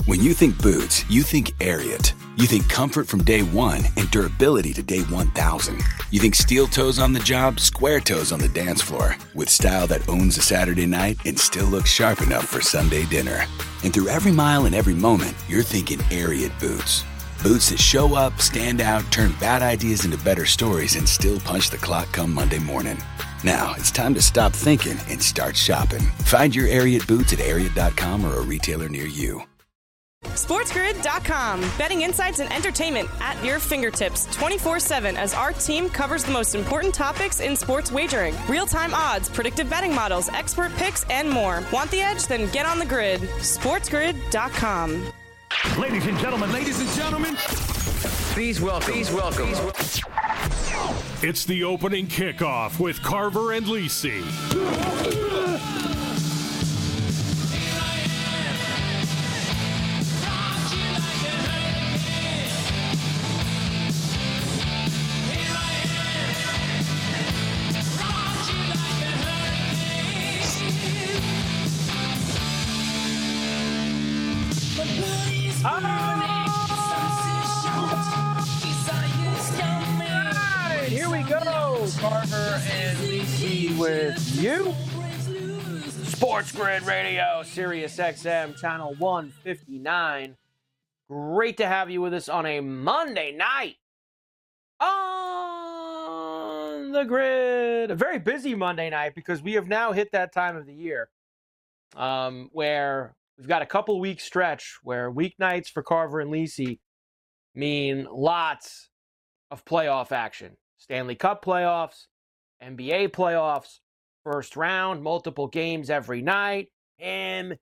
When you think boots, you think Ariat. You think comfort from day one and durability to day 1,000. You think steel toes on the job, square toes on the dance floor. With style that owns a Saturday night and still looks sharp enough for Sunday dinner. And through every mile and every moment, you're thinking Ariat boots. Boots that show up, stand out, turn bad ideas into better stories, and still punch the clock come Monday morning. Now, it's time to stop thinking and start shopping. Find your Ariat boots at Ariat.com or a retailer near you. SportsGrid.com. Betting insights and entertainment at your fingertips 24/7 as our team covers the most important topics in sports wagering. Real-time odds, predictive betting models, expert picks, and more. Want the edge? Then get on the grid. SportsGrid.com. Ladies and gentlemen, please welcome. It's the opening kickoff with Carver and Lisi. Here we go, Carver and Lisi with you. Sports Grid Radio, Sirius XM, channel 159. Great to have you with us on a Monday night on the grid. A very busy Monday night because we have now hit that time of the year where we've got a couple week stretch where weeknights for Carver and Lisi mean lots of playoff action. Stanley Cup playoffs, NBA playoffs, first round, multiple games every night. Him.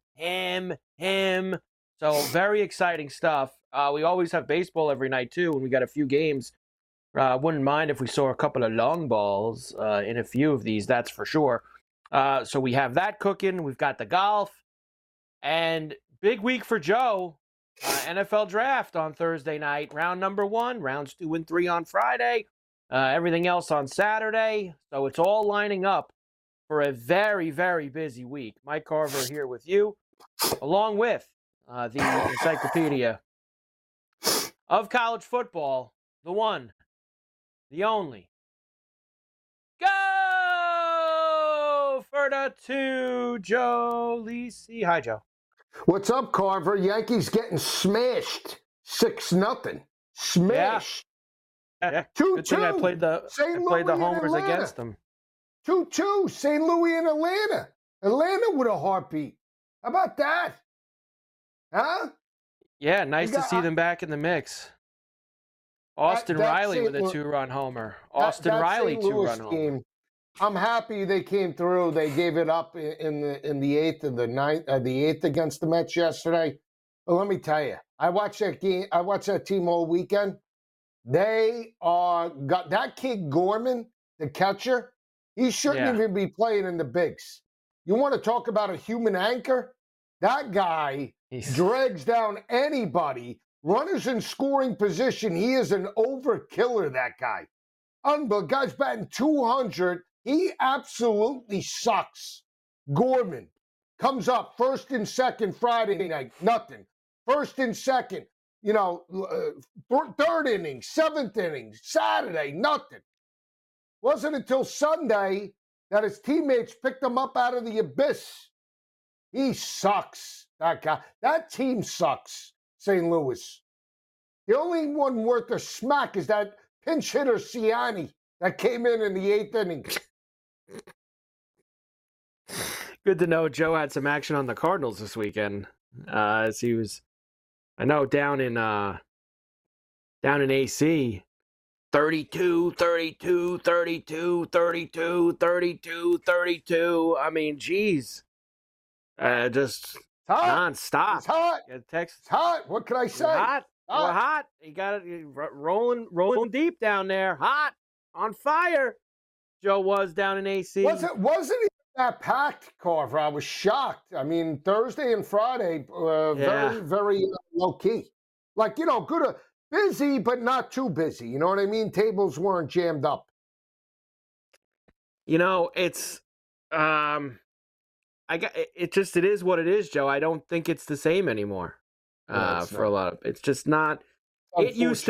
So very exciting stuff. We always have baseball every night too, and we got a few games. Wouldn't mind if we saw a couple of long balls in a few of these, that's for sure. So we have that cooking. We've got the golf. And big week for Joe. NFL draft on Thursday night. Round number 1. Rounds 2 and 3 on Friday. Everything else on Saturday. So it's all lining up for a very, very busy week. Mike Carver here with you, along with the encyclopedia of college football, the one, the only. Go for the 2, Joe Lisi. Hi, Joe. What's up, Carver? Yankees getting smashed 6-0. Smashed. Yeah. 2-2. Good thing I played the homers against them. 2-2. St. Louis and Atlanta. Atlanta with a heartbeat. How about that? Huh? Yeah, nice to see them back in the mix. Austin Riley with a 2-run homer. Austin Riley 2-run homer. I'm happy they came through. They gave it up in the eighth and the ninth, the eighth against the Mets yesterday. But let me tell you, I watched that game. I watched that team all weekend. They got that kid Gorman, the catcher. He shouldn't even be playing in the bigs. You want to talk about a human anchor? That guy drags down anybody. Runners in scoring position. He is an overkiller. That guy. Unbelievable. Guy's batting 200. He absolutely sucks. Gorman comes up first and second Friday night, nothing. First and second, third inning, seventh inning, Saturday, nothing. Wasn't until Sunday that his teammates picked him up out of the abyss. He sucks, that guy. That team sucks, St. Louis. The only one worth a smack is that pinch hitter Ciani that came in the eighth inning. Good to know Joe had some action on the Cardinals this weekend. As he was, I know, down in AC, 32. I mean, geez, just nonstop. It's hot. It's hot. What can I say? Hot. We're hot. You got it rolling deep down there. Hot, on fire. Joe was down in AC. Wasn't even that packed, Carver. I was shocked. I mean, Thursday and Friday, very, very low key. Like, good, busy, but not too busy. You know what I mean? Tables weren't jammed up. It's, it is what it is, Joe. I don't think it's the same anymore. for a lot of. It's just not. It used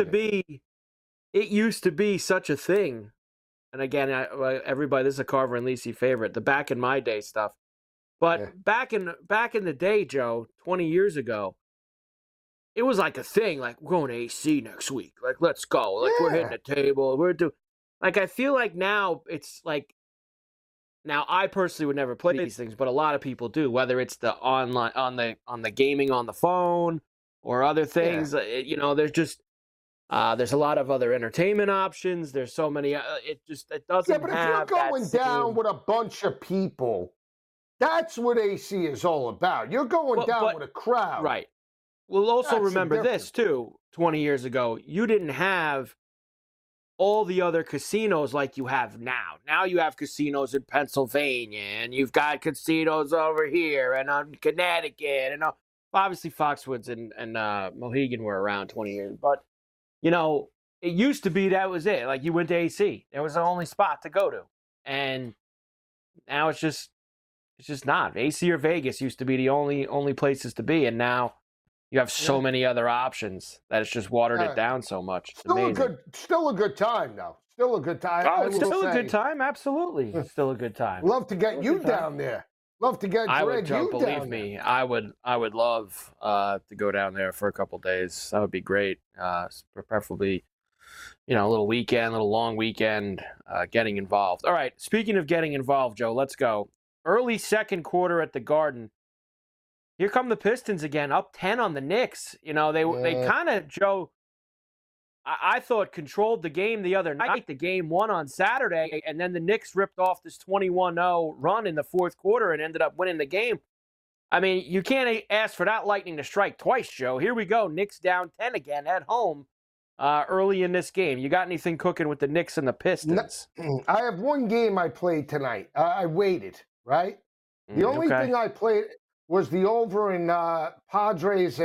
to be such a thing. And again, everybody, this is a Carver and Lisi favorite. The back in my day stuff, but back in the day, Joe, 20 years ago, it was like a thing. Like, we're going to AC next week. Like, let's go. Like, we're hitting the table. We're doing. Like, I feel like now it's like. Now, I personally would never play these things, but a lot of people do. Whether it's the online on the gaming on the phone or other things, there's just. There's a lot of other entertainment options. There's so many. It doesn't. Yeah, but if you're going down with a bunch of people, that's what AC is all about. You're going down with a crowd, right? We'll also remember this too. 20 years ago, you didn't have all the other casinos like you have now. Now you have casinos in Pennsylvania, and you've got casinos over here and on Connecticut, and obviously Foxwoods and Mohegan were around 20 years, but. It used to be that was it. Like, you went to AC. It was the only spot to go to. And now it's just not. AC or Vegas used to be the only places to be. And now you have so many other options that it's just watered it down so much. It's amazing. Still a good time, though. Still a good time. Oh, it's still a good time. Absolutely. It's still a good time. Love to get you down there. Love to get Greg you down there. Believe me, I would love to go down there for a couple days. That would be great. Preferably, a little weekend, a little long weekend, getting involved. All right, speaking of getting involved, Joe, let's go. Early second quarter at the Garden. Here come the Pistons again, up 10 on the Knicks. They kind of, Joe, I thought controlled the game the other night. The game won on Saturday, and then the Knicks ripped off this 21-0 run in the fourth quarter and ended up winning the game. I mean, you can't ask for that lightning to strike twice, Joe. Here we go. Knicks down 10 again at home early in this game. You got anything cooking with the Knicks and the Pistons? I have one game I played tonight. I waited, right? The only thing I played was the over in Padres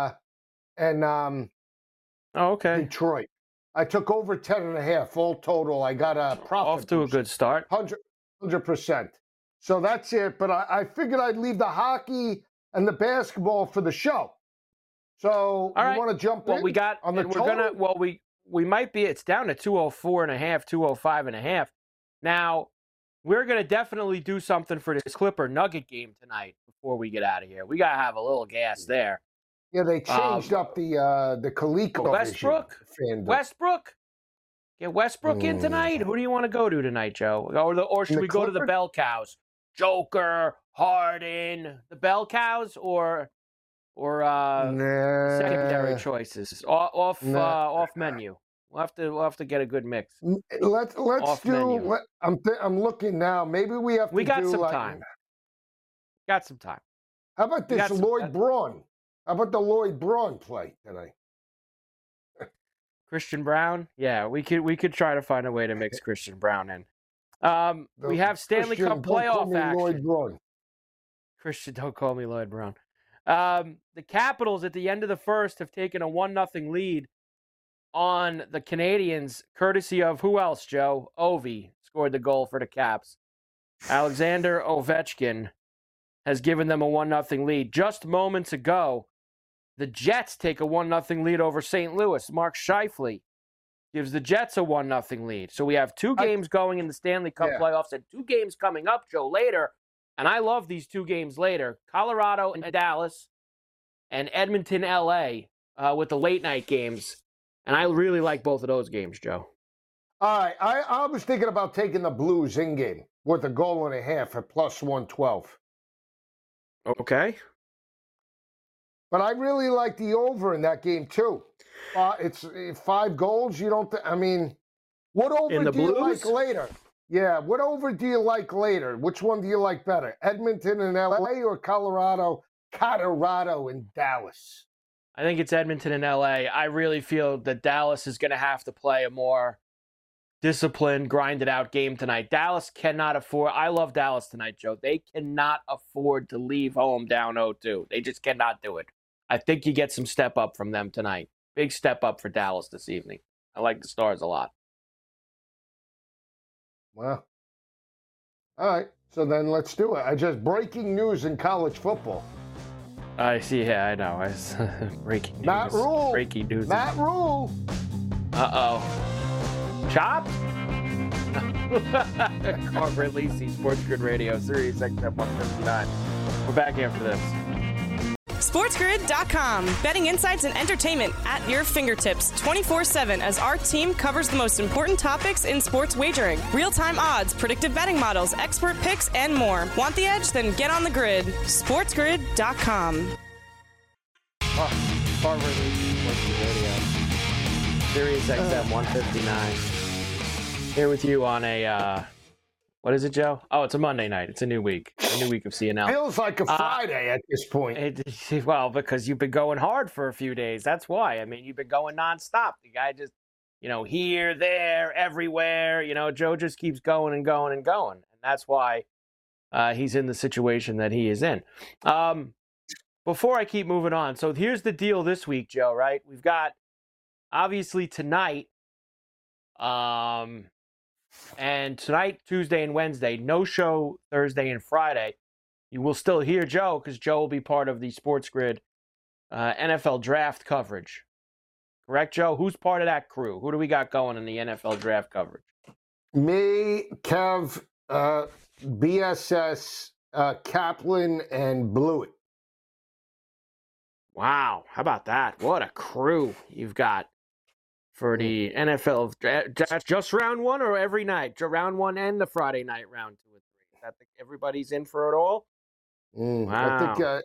and Detroit. I took over 10.5 all total. I got a profit. Off to a good start. 100%. So that's it. But I figured I'd leave the hockey and the basketball for the show. So all right. You want to jump in? We got on the total? We might be. It's down to 204.5, 205.5. Now we're gonna definitely do something for this Clipper Nugget game tonight before we get out of here. We gotta have a little gas there. Yeah, they changed up the Coleco Westbrook. Get Westbrook in tonight. Who do you want to go to tonight, Joe? Or should we go to the Bell Cows? Joker, Harden, the Bell Cows, or secondary choices off menu. We'll have to get a good mix. Let's do. I'm looking now. Maybe we have. We got some time. Got some time. How about this Lloyd Braun? How about the Lloyd Braun play tonight? Christian Brown? Yeah, we could try to find a way to mix Christian Brown in. We have Stanley Cup playoff action. Lloyd Braun. Christian, don't call me Lloyd Brown. The Capitals at the end of the first have taken a 1-0 lead on the Canadiens, courtesy of who else, Joe? Ovi scored the goal for the Caps. Alexander Ovechkin has given them a 1-0 lead. Just moments ago, the Jets take a 1-0 lead over St. Louis. Mark Scheifele gives the Jets a 1-0 lead. So we have two games going in the Stanley Cup playoffs and two games coming up, Joe, later. And I love these two games later. Colorado and Dallas and Edmonton, LA with the late night games. And I really like both of those games, Joe. All right. I was thinking about taking the Blues in game with a goal and a half at plus 112. Okay. But I really like the over in that game, too. It's 5 goals. You don't, what over do you like later? Yeah, what over do you like later? Which one do you like better? Edmonton and LA or Colorado and Dallas? I think it's Edmonton and LA. I really feel that Dallas is going to have to play a more disciplined, grinded out game tonight. Dallas cannot afford. I love Dallas tonight, Joe. They cannot afford to leave home down 0-2. They just cannot do it. I think you get some step up from them tonight. Big step up for Dallas this evening. I like the Stars a lot. Well, all right. So then let's do it. Breaking news in college football. I see. Yeah, I know. It's breaking news. Matt Rule. Breaking news. Matt Rule. Uh-oh. Chopped? Carver and Lisi, Sports Grid Radio, Sirius XM 159. We're back after this. SportsGrid.com. Betting insights and entertainment at your fingertips 24/7 as our team covers the most important topics in sports wagering. Real-time odds, predictive betting models, expert picks, and more. Want the edge? Then get on the grid. SportsGrid.com. Carver and Lisi, Sports Grid Radio, Sirius XM 159. Here with you on a, what is it, Joe? Oh, it's a Monday night. It's a new week. A new week of CNL. Feels like a Friday at this point. Well, because you've been going hard for a few days. That's why. I mean, you've been going nonstop. The guy just, here, there, everywhere. Joe just keeps going and going and going. And that's why he's in the situation that he is in. Before I keep moving on, so here's the deal this week, Joe, right? We've got, obviously, tonight, and tonight, Tuesday and Wednesday, no show Thursday and Friday. You will still hear Joe because Joe will be part of the Sports Grid NFL draft coverage. Correct, Joe? Who's part of that crew? Who do we got going in the NFL draft coverage? Me, Kev, BSS, Kaplan, and Blewett. Wow. How about that? What a crew you've got for the NFL. That's just round one or every night? Round one and the Friday night round 2 and 3. Everybody's in for it all? Wow. I think,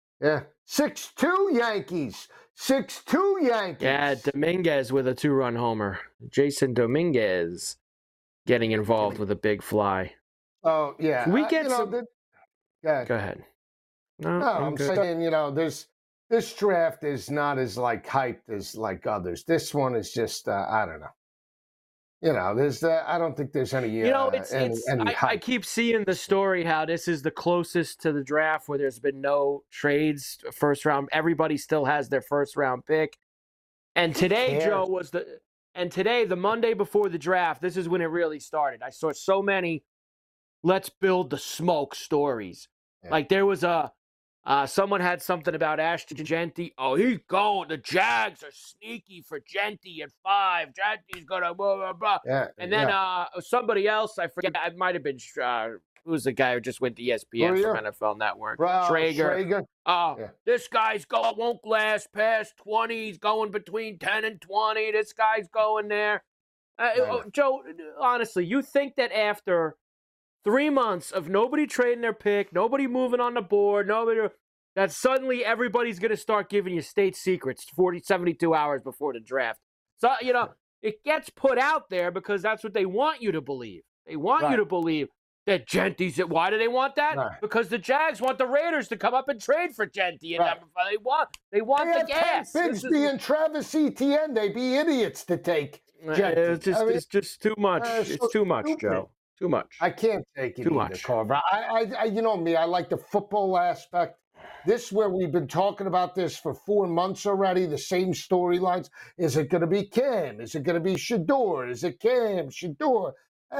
6-2 Yankees. 6-2 Yankees. Yeah, Dominguez with a 2-run homer. Jason Dominguez getting involved with a big fly. Oh, yeah. We get some... Go ahead. No, I'm saying, this draft is not as hyped as others. This one is just I don't know. There's I don't think there's any any hype. I keep seeing the story how this is the closest to the draft where there's been no trades first round. Everybody still has their first round pick. And today, Joe, the Monday before the draft, this is when it really started. I saw so many let's build the smoke stories. Yeah. Like there was someone had something about Ashton Genty. Oh, he's going. The Jags are sneaky for Genty at 5. Genty's going to blah, blah, blah. Yeah, and then somebody else, I forget, it might have been, who was the guy who just went to ESPN from NFL Network? Schrager. This guy's won't last past 20. He's going between 10 and 20. This guy's going there. Joe, honestly, you think that after 3 months of nobody trading their pick, nobody moving on the board, that suddenly everybody's going to start giving you state secrets 72 hours before the draft. So, it gets put out there because that's what they want you to believe. They want you to believe that Genty's it. Why do they want that? Right. Because the Jags want the Raiders to come up and trade for Genty. And they want the gas. Bigsby and Travis Etienne, they'd be idiots to take Genty. It's just too much. It's too much, stupid. Joe. Too much. I can't take it too either, much. Carver. I you know me, I like the football aspect. This where we've been talking about this for 4 months already, the same storylines. Is it going to be Cam? Is it going to be Shador? Is it Cam, Shador?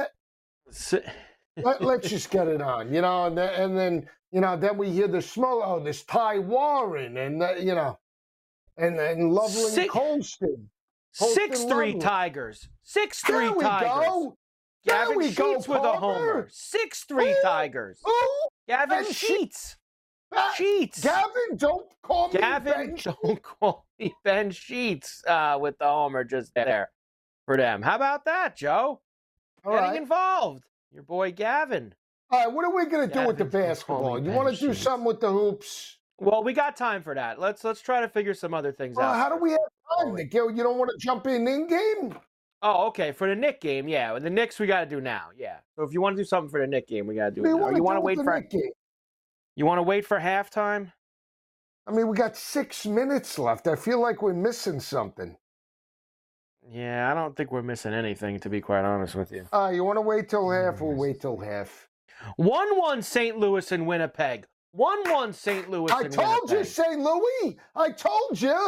Let's just get it on, and then then we hear the smoke. Oh, there's Ty Warren, and and Loveland and Colston. 6'3" Tigers. 6'3" Tigers. Go. Gavin Sheets with a homer. 6'3" Tigers. Gavin Sheets. Sheets. Gavin, don't call me Ben. Don't call me Ben Sheets with the homer just there for them. How about that, Joe? Getting involved. Your boy Gavin. All right, what are we going to do with the basketball? You want to do something with the hoops? Well, we got time for that. Let's try to figure some other things out. How do we have time, Nikhil? You don't want to jump in game? Oh, okay. For the Knick game, yeah. The Knicks we got to do now, yeah. So if you want to do something for the Knick game, we got to do it now. You want to wait for You want to wait for halftime? I mean, we got 6 minutes left. I feel like we're missing something. Yeah, I don't think we're missing anything, to be quite honest with you. You want to wait till half? We'll wait till half. 1-1 St. Louis and Winnipeg. 1-1 St. Louis and Winnipeg. I told you, St. Louis. I told you.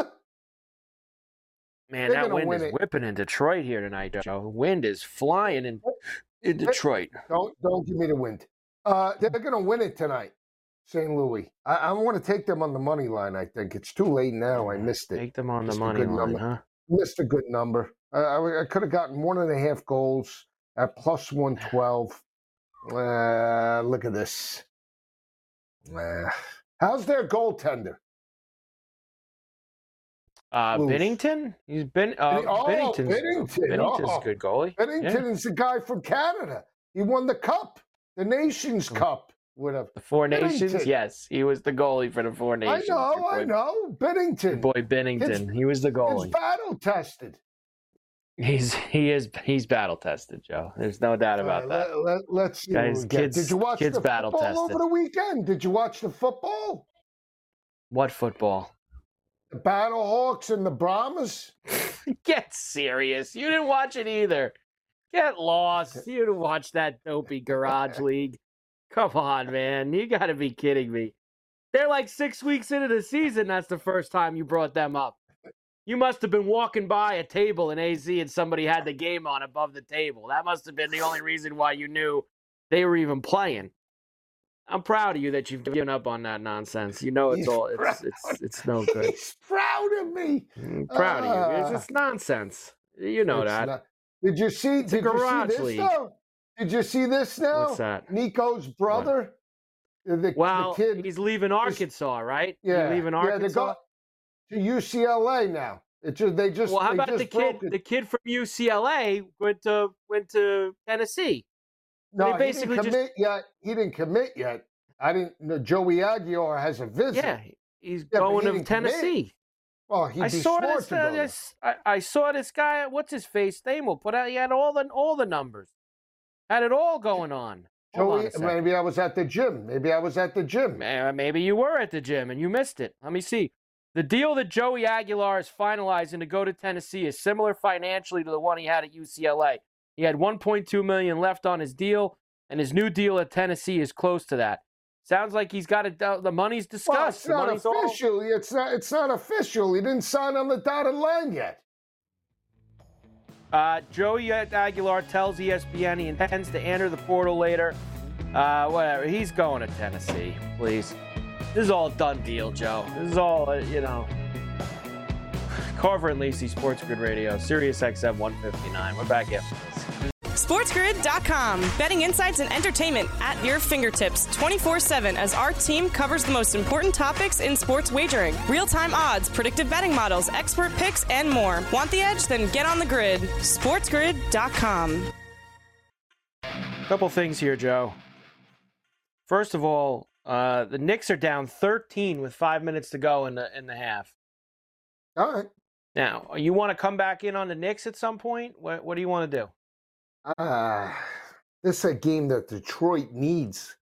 Man, that wind is whipping in Detroit here tonight, Joe. The wind is flying in Detroit. Don't give me the wind. They're going to win it tonight. St. Louis. I want to take them on the money line, I think. It's too late now. I missed it. Take them on the Missed a money good line, number. huh? Missed a good number. I could have gotten 1.5 goals at plus 112. Look at this. How's their goaltender? Loose. Binnington? He's been. Binnington. Binnington's a good goalie. Binnington is the guy from Canada. He won the cup, the Nations Cup. Whatever. The Four Nations? Binnington. Yes, he was the goalie for the Four Nations. I know. Binnington. Your boy Binnington. He was the goalie. He's battle tested. He's battle tested, Joe. There's no doubt about that. Let's see. Guys, Did you watch the battle football tested. over the weekend? Did you watch the football? What football? The Battlehawks and the Brahmas? Get serious. You didn't watch it either. Get lost. You didn't watch that dopey Garage League. Come on, man. You got to be kidding me. They're like 6 weeks into the season. That's the first time you brought them up. You must have been walking by a table in AZ and somebody had the game on above the table. That must have been the only reason why you knew they were even playing. I'm proud of you that you've given up on that nonsense. You know it's no good. He's proud of me. I'm proud of you. It's just nonsense. You know that. Not. Did you see? It's a Garage League. Though? Did you see this now? What's that? Nico's brother. The kid. He's leaving Arkansas, right? Yeah, He's leaving Arkansas. To UCLA now. Well, how about the kid? The kid from UCLA went to Tennessee. No, he basically He didn't commit yet. I didn't. No, Joey Aguilar has a visit. Yeah, he's going to Tennessee. Oh, I saw this guy. What's his face? Name will put out. He had all the numbers. Had it all going on. Joey, maybe I was at the gym. Maybe you were at the gym and you missed it. Let me see. The deal that Joey Aguilar is finalizing to go to Tennessee is similar financially to the one he had at UCLA. He had $1.2 million left on his deal, and his new deal at Tennessee is close to that. Sounds like he's got it. The money's discussed. Well, it's not official. It's not official. He didn't sign on the dotted line yet. Joey Aguilar tells ESPN he intends to enter the portal later. Whatever. He's going to Tennessee. Please. This is all a done deal, Joe. This is all, Carver and Lacey, Sports Grid Radio, Sirius XM 159. We're back after this. SportsGrid.com. Betting insights and entertainment at your fingertips 24/7 as our team covers the most important topics in sports wagering. Real-time odds, predictive betting models, expert picks, and more. Want the edge? Then get on the grid. SportsGrid.com. Couple things here, Joe. First of all, the Knicks are down 13 with 5 minutes to go in the half. All right. Now, you want to come back in on the Knicks at some point? What do you want to do? This is a game that Detroit needs.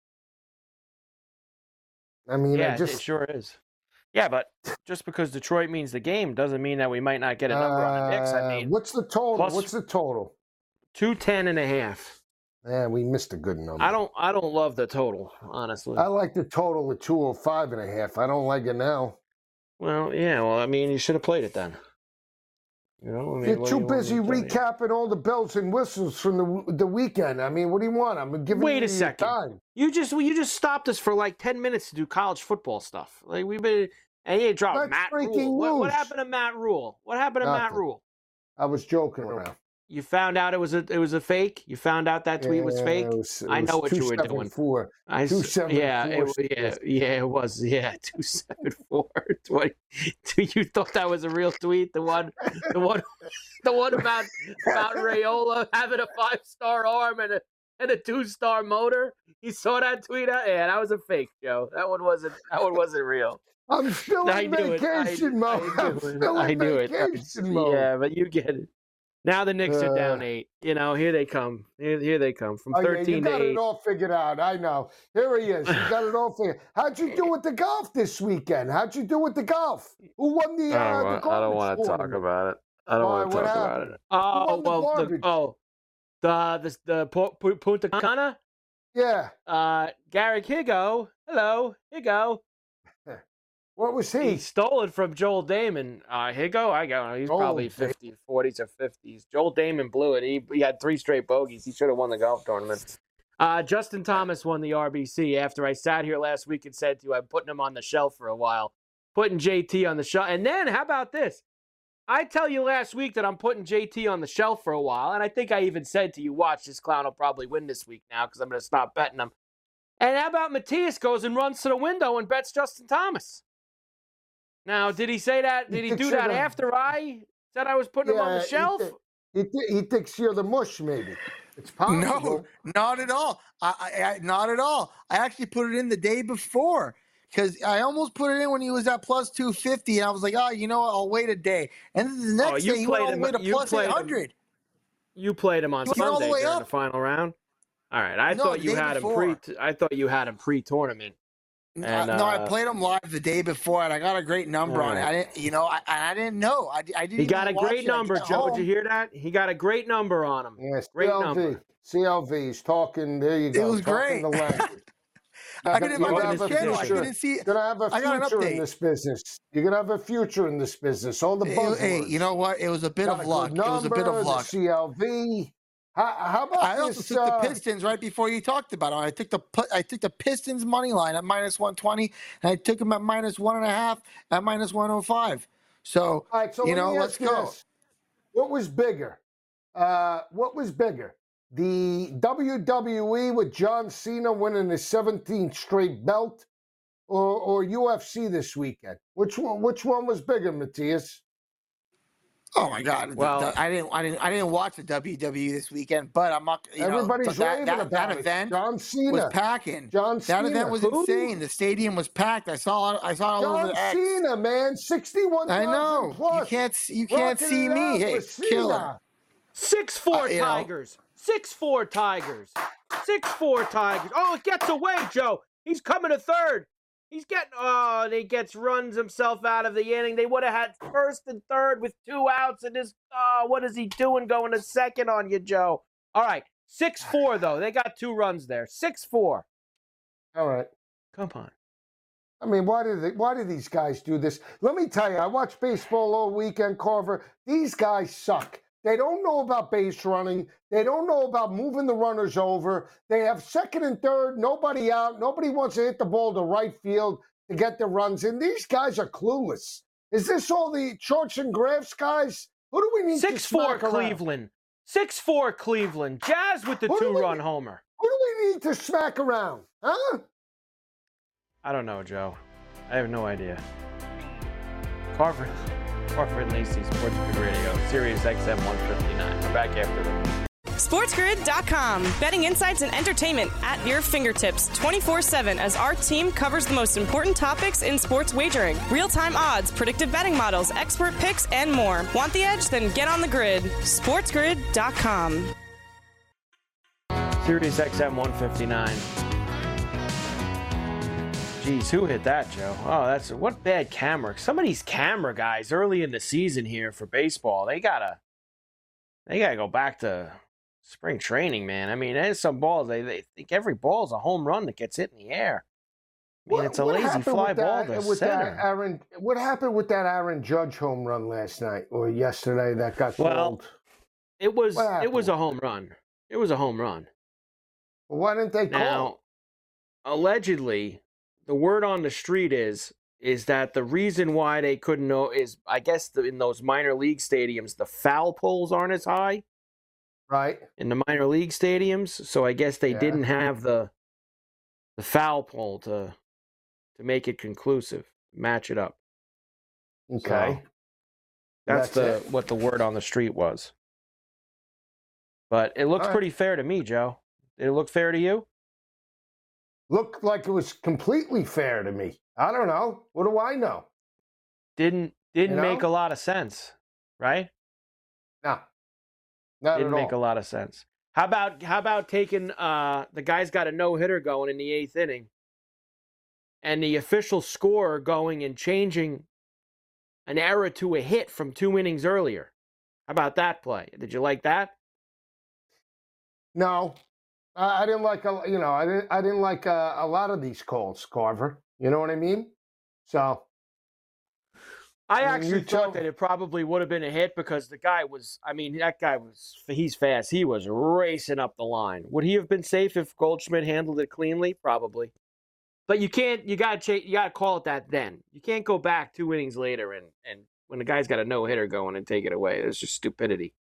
I mean, it sure is. Yeah, but just because Detroit means the game doesn't mean that we might not get a number on the Knicks. I mean, what's the total? 210.5. Yeah, we missed a good number. I don't love the total, honestly. I like the total at 205.5. I don't like it now. Well, yeah. Well, I mean, you should have played it then. You're too busy recapping all the bells and whistles from the weekend. I mean, what do you want? I'm giving you second. time. You just stopped us for like 10 minutes to do college football stuff. Like we've been, and you dropped Matt Rule. What happened to Matt Rule? Matt Rule? I was joking around. You found out it was a fake. You found out that tweet was fake. I know what you were doing. 274. Yeah, it was. Yeah, 274. You thought that was a real tweet? The one about Raiola having a 5-star arm and a 2-star motor. You saw that tweet? Yeah, that was a fake, Joe. That one wasn't real. I'm still in vacation mode. I knew it. Yeah, but you get it. Now the Knicks are down 8. Here they come. Here they come from 13 to 8. You got it all figured out. I know. Here he is. You got it all figured. How'd you do with the golf this weekend? Who won the? I don't want to talk about it. I don't want to talk about it. The Punta Cana. Yeah. Garrick Higo. Hello, Higo. What was he? He stole it from Joel Damon. Higo, I don't know. He's probably 50s, 40s, or 50s. Joel Damon blew it. He had 3 straight bogeys. He should have won the golf tournament. Justin Thomas won the RBC after I sat here last week and said to you, I'm putting him on the shelf for a while, putting JT on the shelf. And then, how about this? I tell you last week that I'm putting JT on the shelf for a while, and I think I even said to you, watch, this clown will probably win this week now because I'm going to stop betting him. And how about Matthias goes and runs to the window and bets Justin Thomas? Now, did he say that? Did he do that after I said I was putting him on the shelf? He thinks you're the mush, maybe. It's possible. No, not at all. Not at all. I actually put it in the day before because I almost put it in when he was at plus 250, and I was like, oh, you know what? I'll wait a day. And then the next day, he went all the way to plus 800. You played him on Sunday during the final round? All right. I thought you had him pre-tournament. And, no, I played him live the day before, and I got a great number on it. I didn't know. I didn't. He got a great number, Joe. Did you hear that? He got a great number on him. Yes, great number. CLV. He's talking. There you go. It was great. I didn't even watch the channel. I didn't see it. You're gonna have a future in this business. You're gonna have a future in this business. All the buzzwords. Hey, you know what? It was a bit of luck. It was a bit of luck. CLV. How about I also took the Pistons right before you talked about them. I took the Pistons money line at minus 120, and I took them at minus 1.5 at minus 105. So, all right, so let's go. This. What was bigger? The WWE with John Cena winning his 17th straight belt, or UFC this weekend? Which one was bigger, Matthias? Oh my God! Well, I didn't watch the WWE this weekend, but I'm not. Everybody's raving about that it. event. John Cena was packing. That event was insane. The stadium was packed. I saw all over the X. John Cena, man, 61,000 I know. Plus. You can't see me. Hey, killer. 6'4" Tigers. 6'4" Tigers. 6'4" Tigers. Oh, it gets away, Joe. He's coming to third. He runs himself out of the inning. They would have had first and third with 2 outs, and what is he doing going to second on you, Joe? All right, 6-4 though. They got 2 runs there. 6-4. All right, come on. I mean, why do these guys do this? Let me tell you, I watched baseball all weekend, Carver. These guys suck. They don't know about base running. They don't know about moving the runners over. They have second and third, nobody out. Nobody wants to hit the ball to right field to get the runs in. These guys are clueless. Is this all the charts and graphs guys? Who do we need to smack 6-4 Cleveland. 6-4 Cleveland. Jazz with the 2-run homer. Who do we need to smack around? Huh? I don't know, Joe. I have no idea. Carver and Lacey, Sports Grid Radio, Sirius XM 159. We're back after this. SportsGrid.com. Betting insights and entertainment at your fingertips 24/7 as our team covers the most important topics in sports wagering. Real-time odds, predictive betting models, expert picks, and more. Want the edge? Then get on the grid. SportsGrid.com. Sirius XM 159. Jeez, who hit that, Joe? Oh, what bad camera. Some of these camera guys early in the season here for baseball, they gotta go back to spring training, man. I mean, there's some balls, they think every ball's a home run that gets hit in the air. I mean, it's a lazy fly ball to center. What happened with that Aaron Judge home run last night or yesterday that got called? It was a home run. It was a home run. Well, why didn't they call? Now, allegedly, the word on the street is that the reason why they couldn't know is, I guess, in those minor league stadiums, the foul poles aren't as high. Right. In the minor league stadiums. So I guess they didn't have the foul pole to make it conclusive, match it up. Okay. So that's what the word on the street was. But it looks pretty fair to me, Joe. Did it look fair to you? Looked like it was completely fair to me. I don't know. What do I know? Didn't make a lot of sense, right? No. Not didn't at all. Make a lot of sense. How about taking the guy's got a no-hitter going in the 8th inning and the official score going and changing an error to a hit from 2 innings earlier? How about that play? Did you like that? No. I didn't like I didn't like a lot of these calls, Carver. You know what I mean? So I actually thought that it probably would have been a hit because the guy was, he's fast. He was racing up the line. Would he have been safe if Goldschmidt handled it cleanly? Probably. But you got to call it that then. You can't go back 2 innings later and when the guy's got a no-hitter going and take it away. It's just stupidity.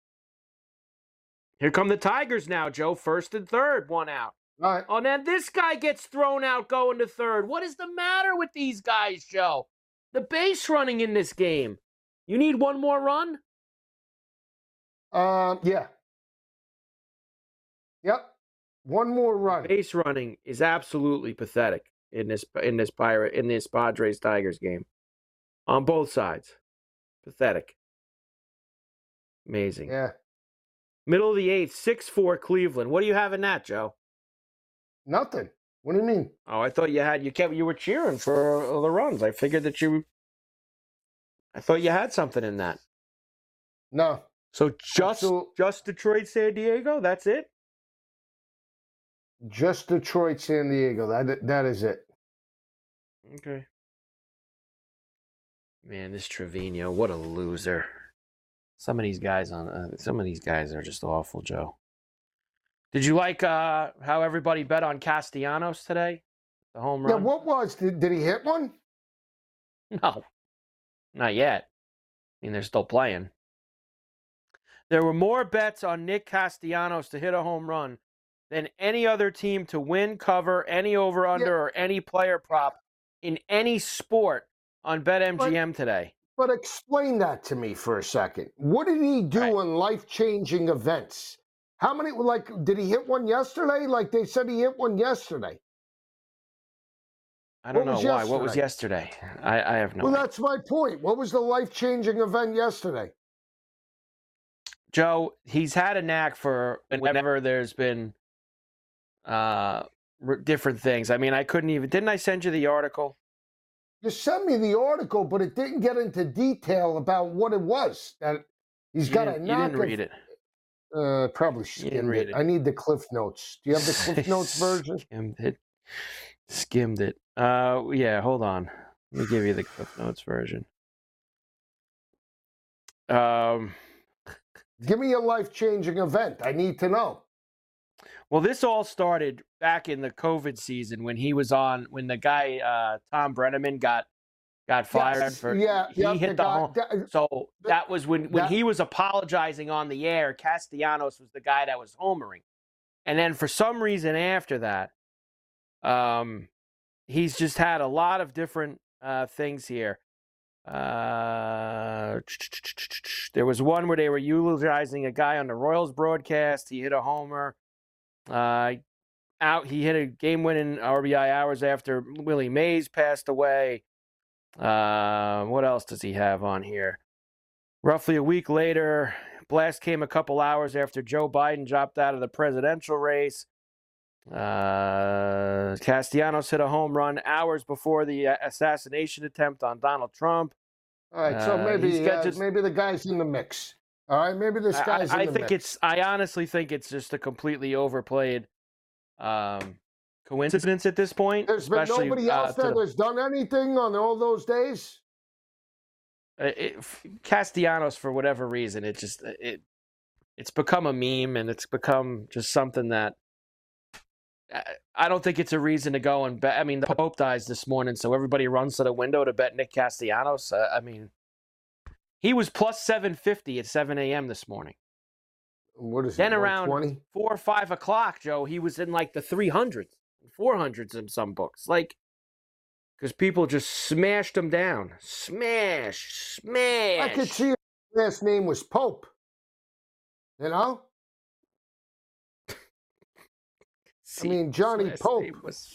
Here come the Tigers now, Joe. 1st and 3rd, 1 out. All right. Oh, then this guy gets thrown out going to 3rd. What is the matter with these guys, Joe? The base running in this game. You need one more run? Yeah. Yep. One more run. Base running is absolutely pathetic in this Padres Tigers game. On both sides. Pathetic. Amazing. Yeah. Middle of the 8th, 6-4 Cleveland. What do you have in that, Joe? Nothing. What do you mean? Oh, I thought you were cheering for the runs. I figured that I thought you had something in that. No. So just Detroit, San Diego? That's it? Just Detroit, San Diego. That is it. Okay. Man, this Trevino, what a loser. Some of these guys are just awful, Joe. Did you like how everybody bet on Castellanos today? The home run? Yeah, what was? Did he hit one? No, not yet. I mean, they're still playing. There were more bets on Nick Castellanos to hit a home run than any other team to win, cover, any over-under, or any player prop in any sport on BetMGM today. But explain that to me for a second. What did he do in life-changing events? How many, did he hit one yesterday? Like they said he hit one yesterday. I don't know why. What was yesterday? I have no idea. Well, that's my point. What was the life-changing event yesterday? Joe, he's had a knack for whenever there's been different things. I mean, didn't I send you the article? You sent me the article, but it didn't get into detail about what it was. That he's got a knack. You didn't read it. Probably skimmed it. I need the Cliff Notes. Do you have the Cliff Notes version? Skimmed it. Yeah, hold on. Let me give you the Cliff Notes version. Give me a life-changing event. I need to know. Well, this all started back in the COVID season when the guy Tom Brenneman got fired for hit the home. So that was when he was apologizing on the air. Castellanos was the guy that was homering, and then for some reason after that, he's just had a lot of different things here. There was one where they were eulogizing a guy on the Royals broadcast. He hit a homer. He hit a game-winning RBI hours after Willie Mays passed away. What else does he have on here? Roughly a week later, blast came a couple hours after Joe Biden dropped out of the presidential race. Castellanos hit a home run hours before the assassination attempt on Donald Trump. All right, so maybe the guy's in the mix. All right, maybe this guy's in the mix. I honestly think it's just a completely overplayed coincidence at this point. There's been nobody else that has done anything on all those days. Castellanos, for whatever reason, it's become a meme, and it's become just something that I don't think it's a reason to go and bet. I mean, the Pope dies this morning, so everybody runs to the window to bet Nick Castellanos. I mean, he was plus 750 at 7 a.m. this morning. What is then it, around 4 or 5 o'clock, Joe, he was in like the 300s, 400s in some books. Like, because people just smashed him down. Smash. I could see his last name was Pope. You know? I mean, Johnny Pope.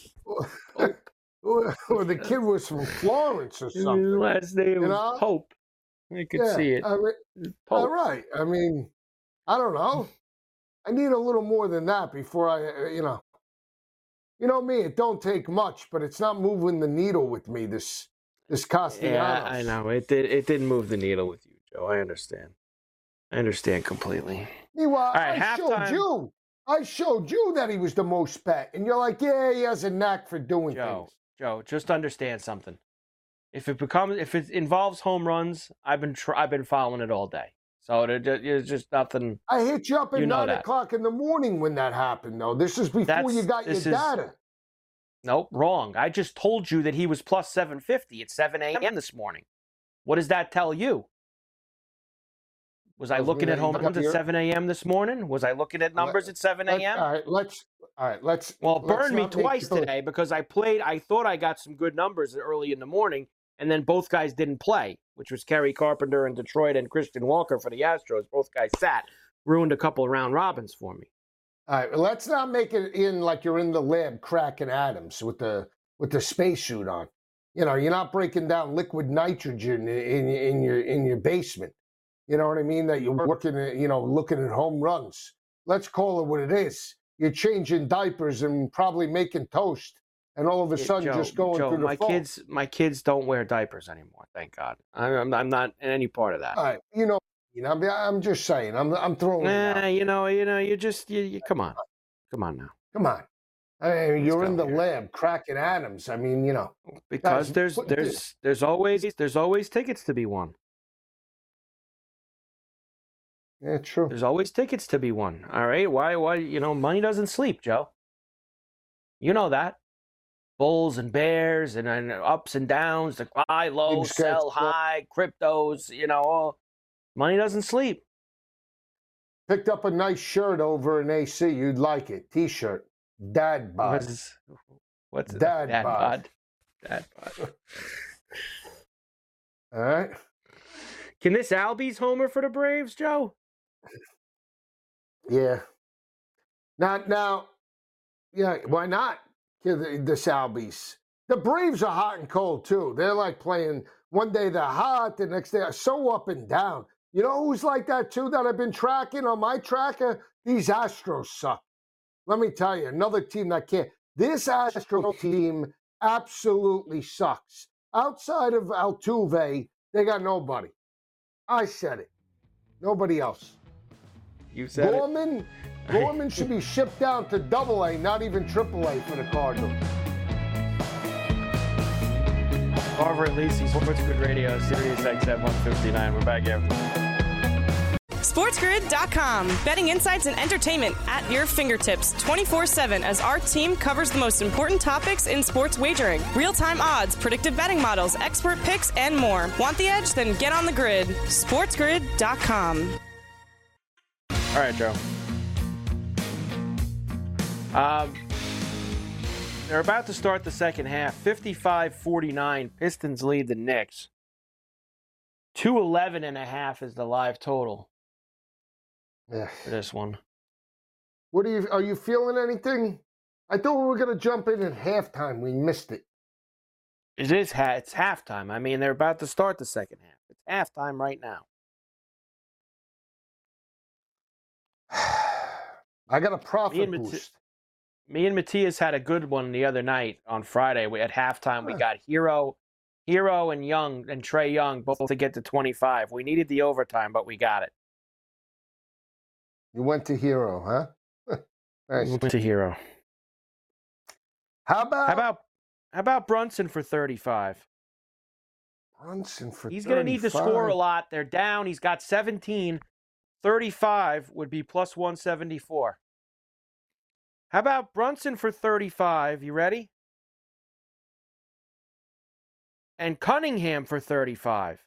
Or the kid was from Florence or something. His last name was Pope. I could see it. All right. I mean, I don't know. I need a little more than that before I, You know me, it don't take much, but it's not moving the needle with me, this Castellanos. Yeah, I know. It didn't move the needle with you, Joe. I understand. I understand completely. Meanwhile, right, I showed you that he was the most bet. And you're like, yeah, he has a knack for doing things. Joe, just understand something. If it involves home runs, I've been following it all day. So there's just nothing. I hit you up at 9 o'clock in the morning when that happened, though. This is before you got your data. Nope, wrong. I just told you that he was plus 750 at 7 a.m. this morning. What does that tell you? Was I looking at home runs at 7 a.m. this morning? Was I looking at numbers at 7 a.m.? All right, let's. Well, it burned me twice today because I thought I got some good numbers early in the morning, and then both guys didn't play, which was Kerry Carpenter in Detroit and Christian Walker for the Astros. Both guys sat. Ruined a couple of round robins for me. All right, let's not make it in like you're in the lab cracking atoms with the spacesuit on. You know, you're not breaking down liquid nitrogen in your basement. You know what I mean? That you're working, looking at home runs. Let's call it what it is. You're changing diapers and probably making toast, and all of a sudden just going through the phone. My kids don't wear diapers anymore. Thank God. I'm not in any part of that. All right, I'm just saying. I'm throwing. You come on now. Come on. I mean, you're in the lab cracking atoms. I mean, because there's always tickets to be won. Yeah, true. There's always tickets to be won. All right. Why? Money doesn't sleep, Joe. You know that. Bulls and bears and ups and downs, the buy low, sell high, cryptos. Money doesn't sleep. Picked up a nice shirt over in AC. You'd like it. T-shirt. Dad bod. What's Dad bod? Dad bod. All right. Can this Albies homer for the Braves, Joe? Yeah. Now, yeah, why not? The Albies. The Braves are hot and cold, too. They're like playing, one day they're hot, the next day are so up and down. You know who's like that, too, that I've been tracking on my tracker? These Astros suck. Let me tell you, another team that can't. This Astro team absolutely sucks. Outside of Altuve, they got nobody. I said it. Nobody else. You said it. Gorman should be shipped down to AA, not even AAA for the Cardinals. Carver and Lisi, Sports Grid Radio, Sirius XM 159. We're back after. SportsGrid.com. Betting insights and entertainment at your fingertips 24/7 as our team covers the most important topics in sports wagering. Real-time odds, predictive betting models, expert picks, and more. Want the edge? Then get on the grid. SportsGrid.com. All right, Joe. They're about to start the second half. 55-49. Pistons lead the Knicks. 211.5 is the live total. Yeah. For this one. Are you feeling anything? I thought we were going to jump in at halftime. We missed it. It's halftime. I mean, they're about to start the second half. It's halftime right now. I got a profit boost. Me and Matthias had a good one the other night on Friday. At halftime, we got Hero and Young and Trae Young both to get to 25. We needed the overtime, but we got it. You went to Hero, huh? Nice. We went to Hero. How about Brunson for 35? Brunson for 35. He's going to need to score a lot. They're down. He's got 17. 35 would be plus 174. How about Brunson for 35? You ready? And Cunningham for 35.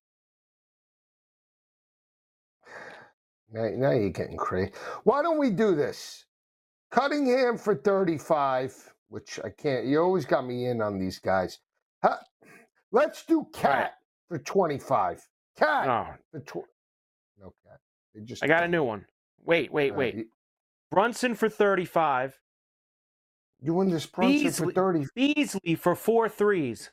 Now you're getting crazy. Why don't we do this? Cunningham for 35, which I can't. You always got me in on these guys. Let's do Cat for 25. Cat for no Cat. I got a new one. Wait. Brunson for 35. You win this Brunson for 30. Beasley for 4 threes.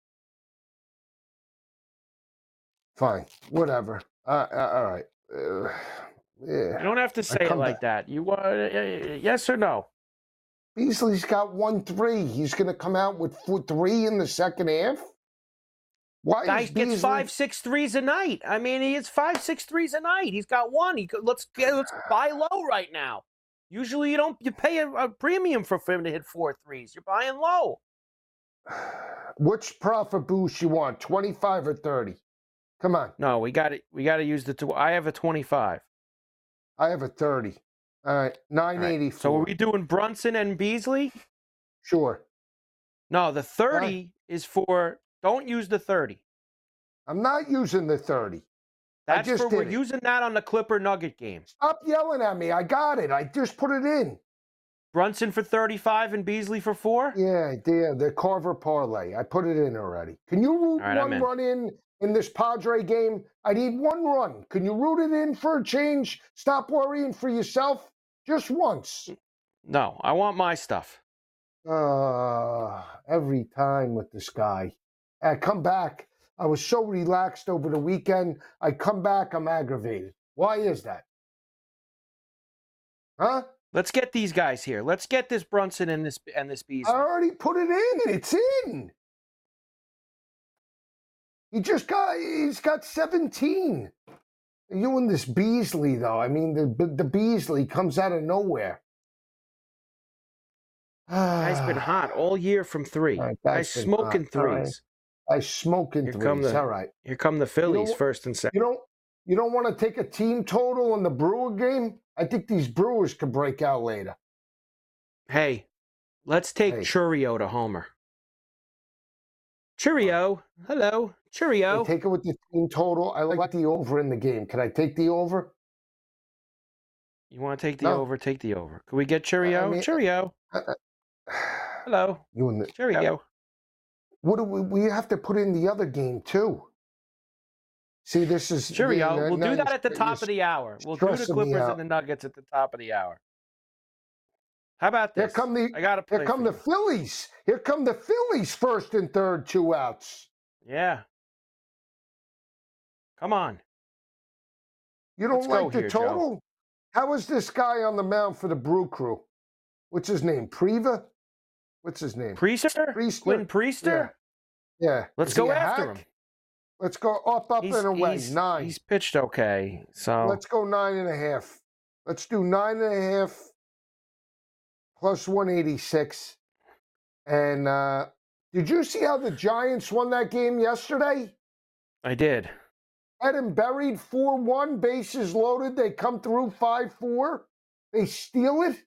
Fine. Whatever. All right. Yeah. You don't have to say it like that. You want yes or no? Beasley's got 1 3. He's going to come out with 3 in the second half. Why? Guy gets 5-6 threes a night. I mean, he hits 5-6 threes a night. He's got 1. Let's buy low right now. Usually, you pay a premium for him to hit 4 threes. You're buying low. Which profit boost you want, 25 or 30? Come on. No, we got to use the two. I have a 25. I have a 30. All right, 984. Right. So are we doing Brunson and Beasley? Sure. No, the 30 is for, don't use the 30. I'm not using the 30. That's for, we're using that on the Clipper Nugget game. Stop yelling at me. I got it. I just put it in. Brunson for 35 and Beasley for 4? Yeah, the Carver parlay. I put it in already. Can you root one run in this Padre game? I need one run. Can you root it in for a change? Stop worrying for yourself just once. No, I want my stuff. Every time with this guy. I come back. I was so relaxed over the weekend. I come back, I'm aggravated. Why is that? Huh? Let's get these guys here. Let's get this Brunson and this Beasley. I already put it in. It's in. He's got 17. You and this Beasley, though. I mean, the Beasley comes out of nowhere. Guy's been hot all year from 3. Right, guy's smoking threes. I smoking threes. All right. Here come the Phillies, first and second. You don't want to take a team total in the Brewer game? I think these Brewers could break out later. Hey, let's take Chourio to homer. Chourio, hello, Chourio. Take it with the team total. I like the over in the game. Can I take the over? You want to take the over? Take the over. Can we get Chourio? Chourio. Hello. Chourio. What do we have to put in the other game too? See, this is Chourio. We'll do that at the top of the hour. We'll do the Clippers and the Nuggets at the top of the hour. How about this? Here come the Phillies. Here come the Phillies, first and third, 2 outs. Yeah. Come on. You don't like the total? Joe. How is this guy on the mound for the Brew Crew? What's his name? Priva? What's his name? Priester? Quinn Priester? Yeah. Let's go after him. Let's go up and away. 9. He's pitched okay. So let's go 9.5. Let's do 9.5 plus 186. And did you see how the Giants won that game yesterday? I did. Had him buried 4-1, bases loaded. They come through 5-4. They steal it.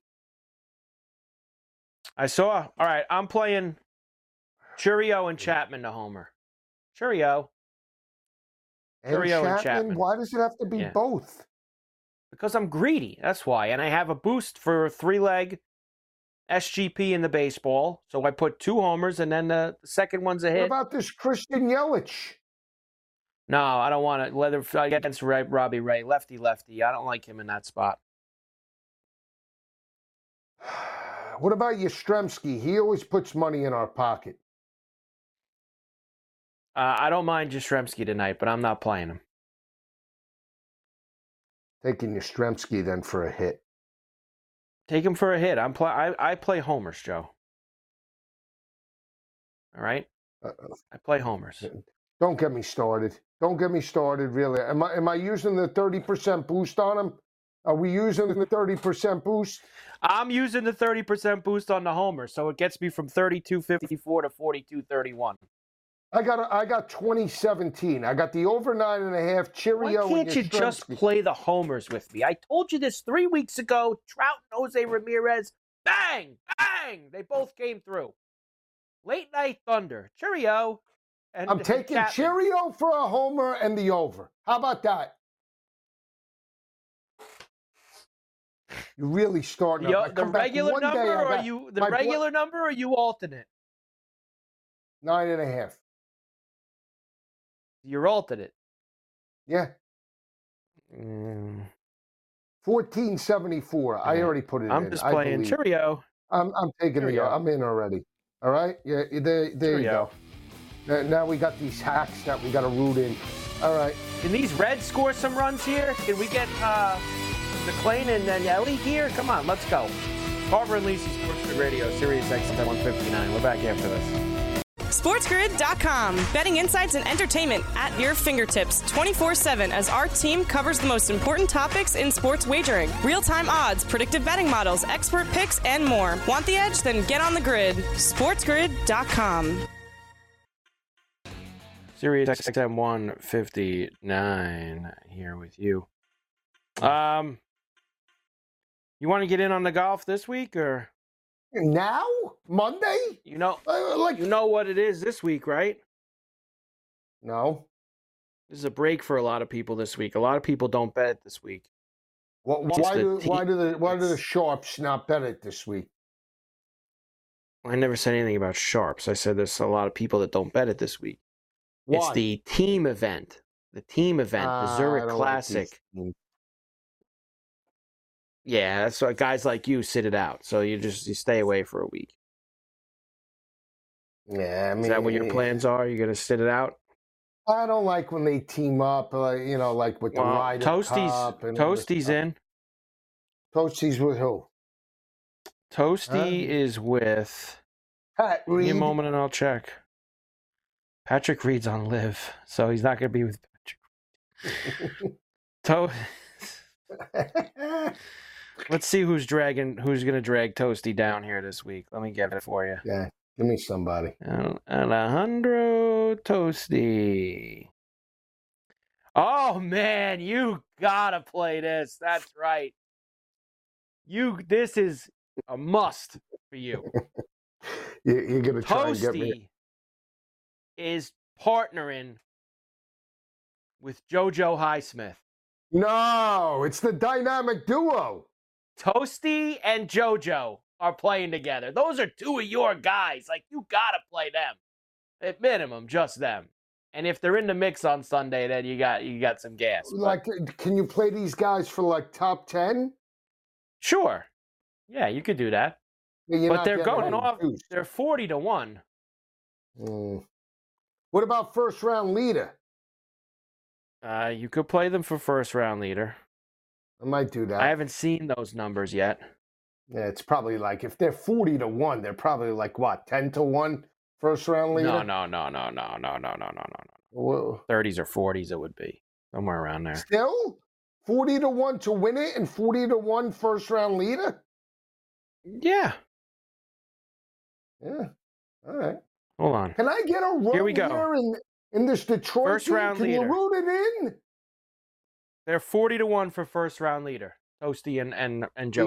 I saw. All right, I'm playing Chourio and Chapman to homer. Chourio. And Chapman? Why does it have to be both? Because I'm greedy. That's why. And I have a boost for a 3-leg SGP in the baseball. So I put 2 homers, and then the second one's a hit. What about this Christian Yelich? No, I don't want to. Leather against Robbie Ray. Lefty. I don't like him in that spot. What about Yastrzemski? He always puts money in our pocket. I don't mind Yastrzemski tonight, but I'm not playing him. Taking Yastrzemski then for a hit. Take him for a hit. I play homers, Joe. All right? I play homers. Don't get me started. Really. Am I using the 30% boost on him? Are we using the 30% boost? I'm using the 30% boost on the homer, so it gets me from 32.54 to 42.31. I got 2017. I got the over 9.5. Chourio. Why can't you just play the homers with me? I told you this 3 weeks ago. Trout and Jose Ramirez, bang, bang. They both came through. Late night thunder. Chourio. I'm taking Chourio for a homer and the over. How about that? You're really starting. The regular number, or you the regular number, or you alternate? 9.5. You're alternate. Yeah. 14.74. I already put it in. I'm just playing Chourio. I'm taking it. I'm in already. All right. Yeah. There you go. Now we got these hacks that we got to root in. All right. Can these Reds score some runs here? Can we get McClain and Ellie here? Come on, let's go. Carver and Lisi Sports Grid Radio, Sirius XM 159. We're back after this. SportsGrid.com. Betting insights and entertainment at your fingertips 24/7 as our team covers the most important topics in sports wagering. Real-time odds, predictive betting models, expert picks, and more. Want the edge? Then get on the grid. SportsGrid.com. Sirius XM 159 here with you. You want to get in on the golf this week or now? Monday? You know what it is this week, right? No. This is a break for a lot of people this week. A lot of people don't bet it this week. Why do the sharps not bet it this week? I never said anything about sharps. I said there's a lot of people that don't bet it this week. Why? It's the team event. The Zurich Classic. Yeah, that's why guys like you sit it out. So you stay away for a week. Yeah, I mean, is that what your plans are? You're gonna sit it out? I don't like when they team up, like with the Ryder Cup. Toasty's in. Toasty's with who? Toasty is with. Pat Reed. Give me a moment and I'll check. Patrick Reed's on Live, so he's not going to be with Patrick. Let's see who's going to drag Toasty down here this week. Let me get it for you. Yeah, give me somebody. Alejandro Toasty. Oh man, you gotta play this. That's right. This is a must for you. You're gonna try and get me. Toasty is partnering with JoJo Highsmith. No, it's the dynamic duo. Toasty and JoJo are playing together. Those are two of your guys. Like, you gotta play them. At minimum, just them. And if they're in the mix on Sunday, then you got some gas. Like, can you play these guys for like top 10? Sure. Yeah, you could do that. Yeah, but they're going off. They're 40-1. What about first round leader? You could play them for first round leader. I might do that. I haven't seen those numbers yet. Yeah, it's probably like if they're 40-1, they're probably like what, 10-1 first round leader? No. Whoa. 30s or 40s it would be. Somewhere around there. Still? 40-1 to win it and 40-1 first round leader? Yeah. Yeah. All right. Hold on. Can I get a run here in this Detroit first team? Round Can leader. you root it in? They're 40-1 for first round leader. Toasty and JoJo.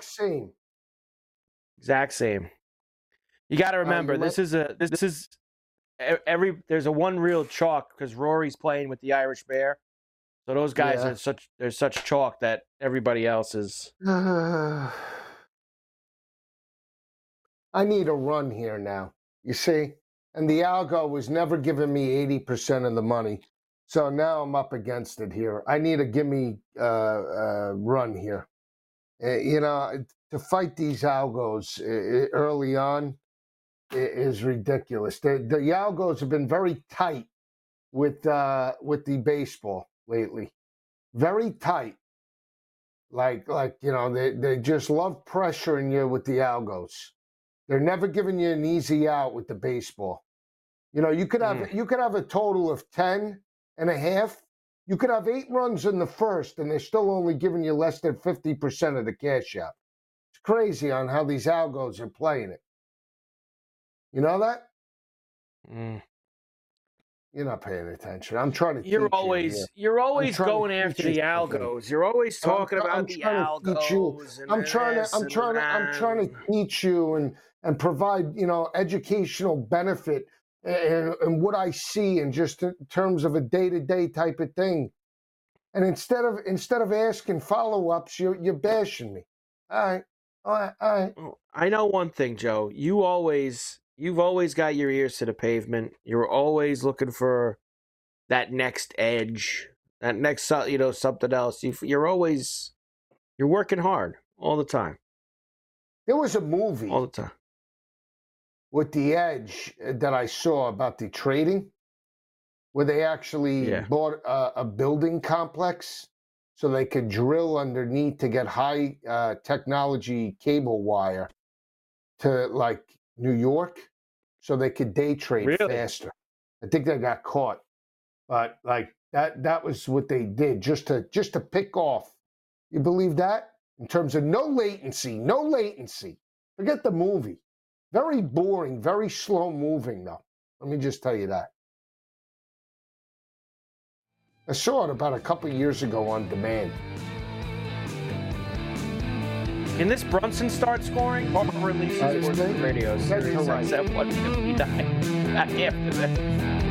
Exact same. You got to remember, there's a one real chalk because Rory's playing with the Irish Bear. So those guys are such chalk that everybody else is. I need a run here now. You see? And the algo was never giving me 80% of the money. So now I'm up against it here. I need a gimme run here. To fight these algos early on is ridiculous. The algos have been very tight with the baseball lately. Very tight. Like they just love pressuring you with the algos. They're never giving you an easy out with the baseball. You could have a total of 10.5. You could have 8 runs in the first, and they're still only giving you less than 50% of the cash out. It's crazy on how these algos are playing it. You know that? You're not paying attention. I'm trying to. You're always going after the algos. You're always talking about the algos. I'm trying to teach you and provide educational benefit and what I see and just in terms of a day-to-day type of thing. And instead of asking follow-ups, you're bashing me. All right. I know one thing, Joe. You've always got your ears to the pavement. You're always looking for that next edge, that next something else. You're working hard all the time. There was a movie all the time with the edge that I saw about the trading, where they actually bought a building complex so they could drill underneath to get high technology cable wire to like New York. so they could day trade faster. I think they got caught, but like that was what they did just to pick off. You believe that? In terms of no latency. Forget the movie. Very boring, very slow moving though. Let me just tell you that. I saw it about a couple of years ago on demand. Can this Brunson start scoring? Or releases Sports Radio Series at 1:59 after this?